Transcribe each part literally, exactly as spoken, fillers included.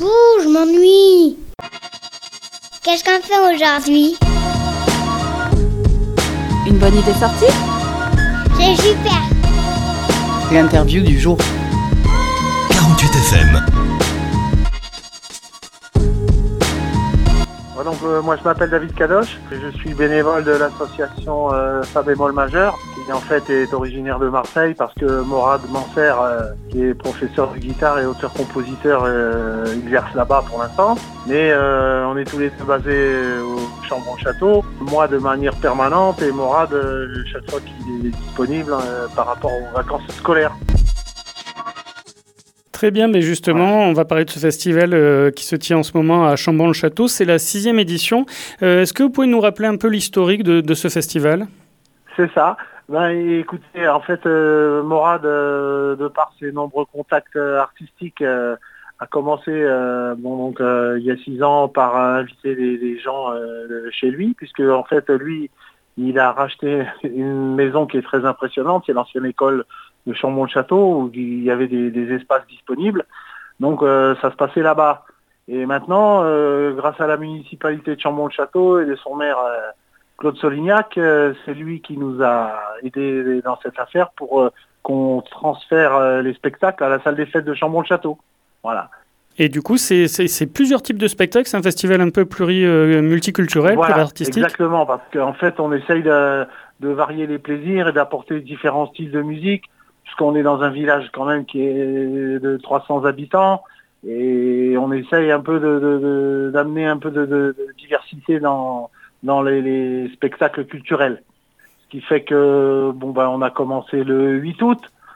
Ouh, je m'ennuie. Qu'est-ce qu'on fait aujourd'hui? Une bonne idée sortie? C'est super. L'interview du jour. quarante-huit F M. Donc, euh, moi je m'appelle David Kadosh, je suis bénévole de l'association euh, Fa bémol majeur, qui en fait est originaire de Marseille parce que Morad Manser, euh, qui est professeur de guitare et auteur-compositeur, euh, exerce là-bas pour l'instant. Mais euh, on est tous les deux basés au Chambon-Château, moi de manière permanente et Morad euh, chaque fois qu'il est disponible euh, par rapport aux vacances scolaires. Très bien, mais justement, on va parler de ce festival euh, qui se tient en ce moment à Chambon-le-Château. C'est la sixième édition. Euh, est-ce que vous pouvez nous rappeler un peu l'historique de, de ce festival? C'est ça. Ben, écoutez, en fait, euh, Morad, euh, de par ses nombreux contacts euh, artistiques, euh, a commencé euh, bon, donc, euh, il y a six ans par inviter des, des gens euh, chez lui, puisque en fait, lui, il a racheté une maison qui est très impressionnante. C'est l'ancienne école de Chambon-le-Château, où il y avait des, des espaces disponibles. Donc euh, ça se passait là-bas. Et maintenant, euh, grâce à la municipalité de Chambon-le-Château et de son maire euh, Claude Solignac, euh, c'est lui qui nous a aidés dans cette affaire pour euh, qu'on transfère euh, les spectacles à la salle des fêtes de Chambon-le-Château. Voilà. Et du coup, c'est, c'est, c'est plusieurs types de spectacles, c'est un festival un peu pluri, euh, multiculturel, voilà, pluriartistique. Exactement, parce qu'en fait, on essaye de, de varier les plaisirs et d'apporter différents styles de musique, puisqu'on est dans un village quand même qui est de trois cents habitants, et on essaye un peu de, de, de, d'amener un peu de, de, de diversité dans, dans les, les spectacles culturels. Ce qui fait que bon ben on a commencé le huit août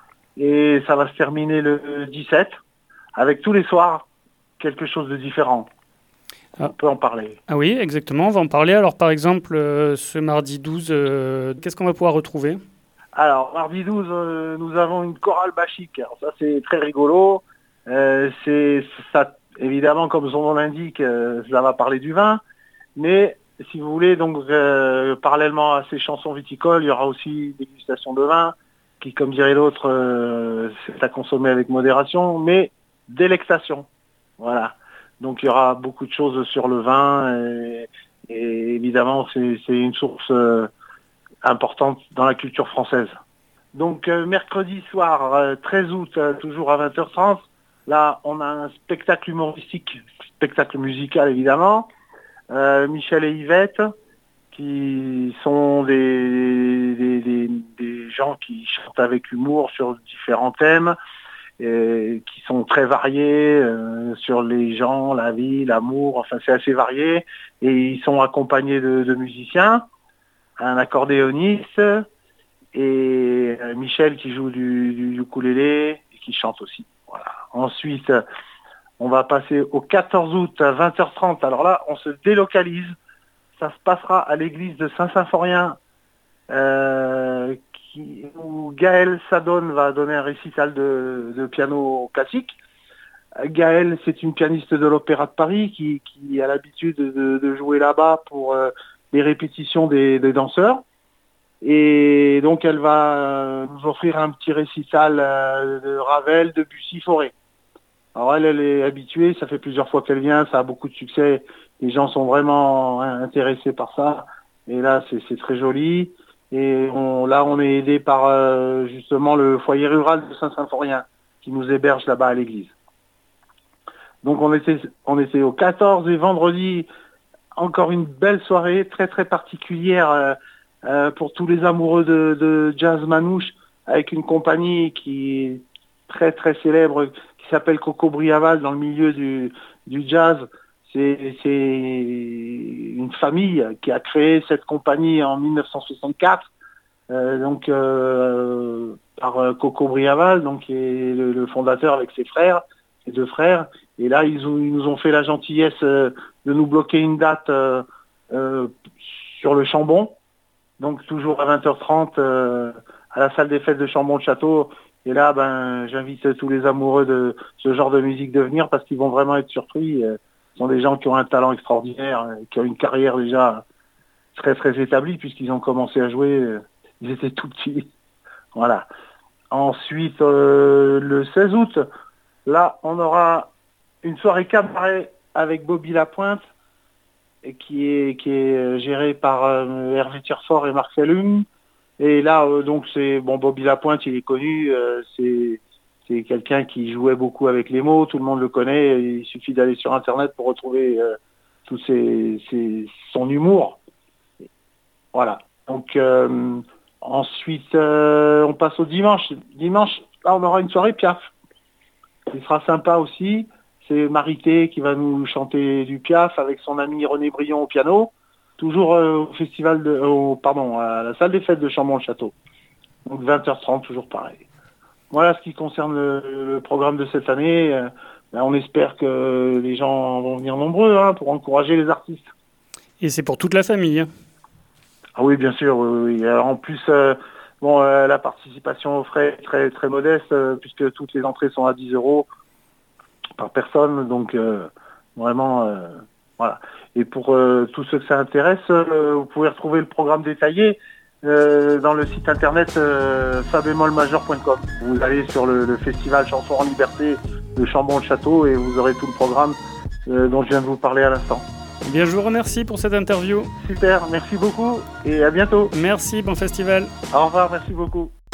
et ça va se terminer le dix-sept, avec tous les soirs quelque chose de différent. Ah. On peut en parler. Ah oui, exactement, on va en parler. Alors par exemple, euh, ce mardi douze, euh, qu'est-ce qu'on va pouvoir retrouver? Alors, mardi douze, euh, nous avons une chorale bachique. Alors ça, c'est très rigolo. Euh, c'est ça, évidemment, comme son nom l'indique, euh, ça va parler du vin. Mais si vous voulez, donc euh, parallèlement à ces chansons viticoles, il y aura aussi dégustation de vin, qui, comme dirait l'autre, euh, c'est à consommer avec modération, mais délectation. Voilà. Donc il y aura beaucoup de choses sur le vin, et, et évidemment, c'est, c'est une source Euh, importante dans la culture française. Donc euh, mercredi soir, euh, treize août, euh, toujours à vingt heures trente, là on a un spectacle humoristique, spectacle musical évidemment, euh, Michel et Yvette, qui sont des, des, des, des gens qui chantent avec humour sur différents thèmes, et qui sont très variés euh, sur les gens, la vie, l'amour, enfin c'est assez varié, et ils sont accompagnés de, de musiciens, un accordéoniste et Michel qui joue du, du ukulélé et qui chante aussi. Voilà. Ensuite, on va passer au quatorze août à vingt heures trente. Alors là, on se délocalise. Ça se passera à l'église de Saint-Symphorien, euh, qui, où Gaëlle Sadone va donner un récital de, de piano classique. Gaëlle, c'est une pianiste de l'Opéra de Paris qui, qui a l'habitude de, de jouer là-bas pour euh, les répétitions des, des danseurs. Et donc elle va nous offrir un petit récital euh, de Ravel, Debussy, Fauré. Alors elle, elle est habituée, ça fait plusieurs fois qu'elle vient, ça a beaucoup de succès, les gens sont vraiment intéressés par ça. Et là, c'est, c'est très joli. Et on, là, on est aidé par euh, justement le foyer rural de Saint-Symphorien qui nous héberge là-bas à l'église. Donc on était, on était au quatorze et vendredi, encore une belle soirée, très très particulière euh, euh, pour tous les amoureux de, de jazz manouche, avec une compagnie qui est très très célèbre, qui s'appelle Coco Briaval dans le milieu du, du jazz. C'est, c'est une famille qui a créé cette compagnie en dix-neuf cent soixante-quatre, euh, donc euh, par Coco Briaval, donc qui est le, le fondateur avec ses frères, ses deux frères. Et là, ils, ont, ils nous ont fait la gentillesse euh, de nous bloquer une date euh, euh, sur le Chambon, donc toujours à vingt heures trente euh, à la salle des fêtes de Chambon-le-Château. Et là, ben, j'invite tous les amoureux de ce genre de musique de venir parce qu'ils vont vraiment être surpris. Ce sont des gens qui ont un talent extraordinaire, qui ont une carrière déjà très très établie puisqu'ils ont commencé à jouer, ils étaient tout petits. Voilà. Ensuite, euh, le seize août, là, on aura une soirée cabaret avec Bobby Lapointe, et qui est, qui est gérée par euh, Hervé Tirfort et Marc Fellum. Et là, euh, donc, c'est bon, Bobby Lapointe, il est connu, euh, c'est, c'est quelqu'un qui jouait beaucoup avec les mots, tout le monde le connaît, il suffit d'aller sur Internet pour retrouver euh, tout ses, ses, son humour. Voilà. Donc, euh, ensuite, euh, on passe au dimanche. Dimanche, là, on aura une soirée Piaf. Il sera sympa aussi. C'est Marité qui va nous chanter du Piaf avec son ami René Brion au piano. Toujours euh, au festival de, au, pardon, à la salle des fêtes de Chambon-le-Château. Donc vingt heures trente, toujours pareil. Voilà ce qui concerne le, le programme de cette année. Euh, ben, on espère que les gens vont venir nombreux hein, pour encourager les artistes. Et c'est pour toute la famille. Hein. Ah oui, bien sûr. Oui, oui. Alors, en plus, euh, bon, euh, la participation aux frais est très très modeste euh, puisque toutes les entrées sont à dix euros par personne. Donc euh, vraiment, euh, voilà. Et pour euh, tous ceux que ça intéresse, euh, vous pouvez retrouver le programme détaillé euh, dans le site internet euh, fa bémol majeur point com. Vous allez sur le, le festival Chansons en Liberté de Chambon-le-Château et vous aurez tout le programme euh, dont je viens de vous parler à l'instant. Eh bien, je vous remercie pour cette interview. Super, merci beaucoup et à bientôt. Merci, bon festival. Au revoir, merci beaucoup.